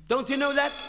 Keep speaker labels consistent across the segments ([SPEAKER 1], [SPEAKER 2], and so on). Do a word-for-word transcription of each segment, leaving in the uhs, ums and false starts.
[SPEAKER 1] Don't you know that?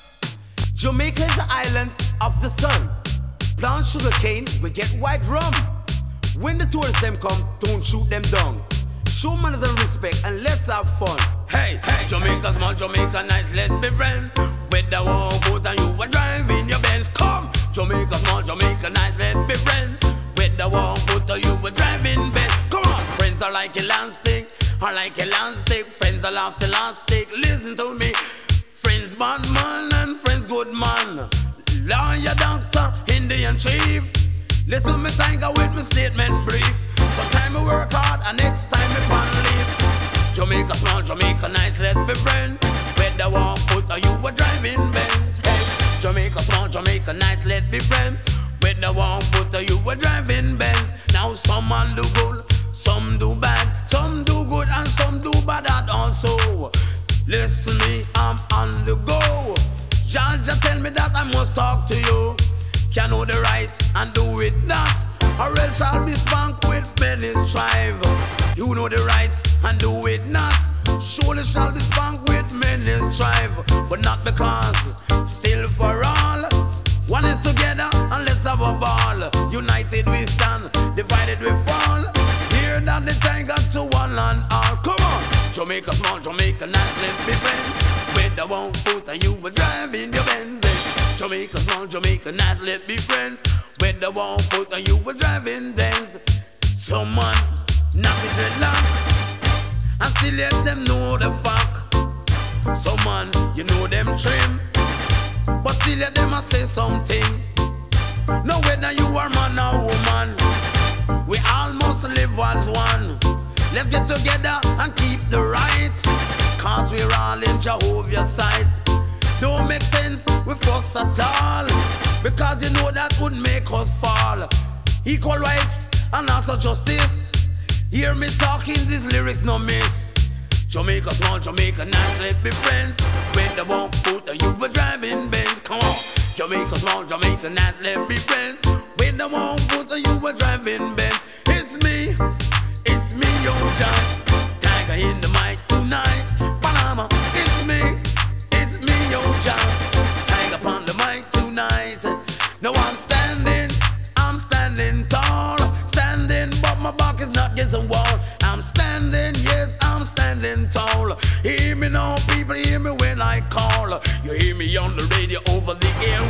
[SPEAKER 1] Jamaica is the island of the sun. Plant sugar cane, we get white rum. When the tourists them come, don't shoot them down. Show manners and respect and let's have fun.
[SPEAKER 2] Hey, hey, Jamaica small, Jamaica nice, let's be friends. With the one foot and you were driving your Benz. Come, Jamaica small, Jamaica nice, let's be friends. With the one foot and you were driving Benz. Come on, friends are like elastic, are like elastic. Friends are like elastic. Listen to me, friends bad man and friends good man. Lawyer, doctor, Indian chief. Listen me tiger with me statement brief. Sometime we work hard and next time we pan leave. Jamaica small, Jamaica nice, let's be friends. With the one foot or you were driving Benz. Hey, Jamaica small, Jamaica nice, let's be friends. With the one foot or you were driving Benz. Now some man do good, some do bad, some do good and some do bad that also. Listen me, I'm on the go. Georgia tell me that I must talk to you. Can know the right and do it not, or else I'll be spanked with many strive. You know the right and do it not. Surely shall be spanked with many strive, but not because still for all. One is together and let's have a ball. United we stand, divided we fall. Hear that the tiger to one and all. Come on, Jamaica small, Jamaica nice, let's be friends. With the one foot and you were driving your Benz. Jamaica small, Jamaica nice, let's be friends. With the one foot and you were driving Benz. Someone not a dreadlock and still let them know the fuck. Someone you know them trim, but still let them a say something. No whether you are man or woman, we all must live as one. Let's get together and keep the right, cause we're all in Jehovah's sight. Don't make sense with us at all, because you know that would make us fall. Equal rights and also justice. Hear me talking, these lyrics no miss. Jamaica small, Jamaica nice, let's be friends. With the one foot and you were driving Benz. Come on, Jamaica small, Jamaica nice, let's be friends. With the one foot and you were driving Benz. It's me, it's me, young John. Tiger in the mic tonight. Panama, it's me. Yo, John, tiger upon the mic tonight. No, I'm standing, I'm standing tall. Standing, but my back is not against the wall. I'm standing, yes, I'm standing tall. Hear me now, people, hear me when I call. You hear me on the radio over the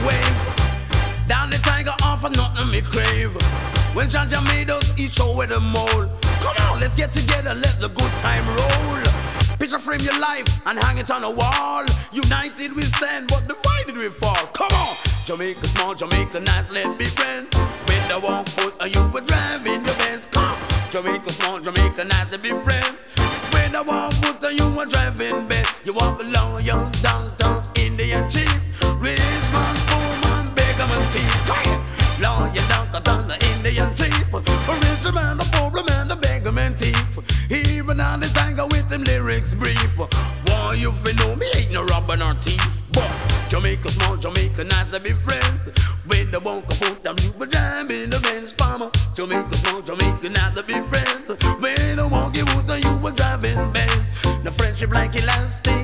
[SPEAKER 2] airwave. Down the tiger off of nothing me crave. When Georgia made us each show with a mole. Come on, let's get together, let the good time roll. Picture frame your life and hang it on a wall. United we stand, but divided we fall. Come on, Jamaica small, Jamaica nice, let's be friends. With the one foot and you were driving your Benz. Come, Jamaica small, Jamaica nice, let's be friends. With the one foot and you were driving Benz. You walk along young downtown Indian chief. Rich man, poor man, beggar man, thief. Long you downtown the Indian chief. Rich man, the poor man, the beggar man, thief. Even on the tiger with them lyrics brief. Why you fi know me ain't no robber nor thief. But Jamaica small, Jamaica nice to be friends. With the bunker foot and you were driving the Benz Palmer. Jamaica small, Jamaica nice to be friends. With the wonky wood and you were driving Benz. The friendship like elastic.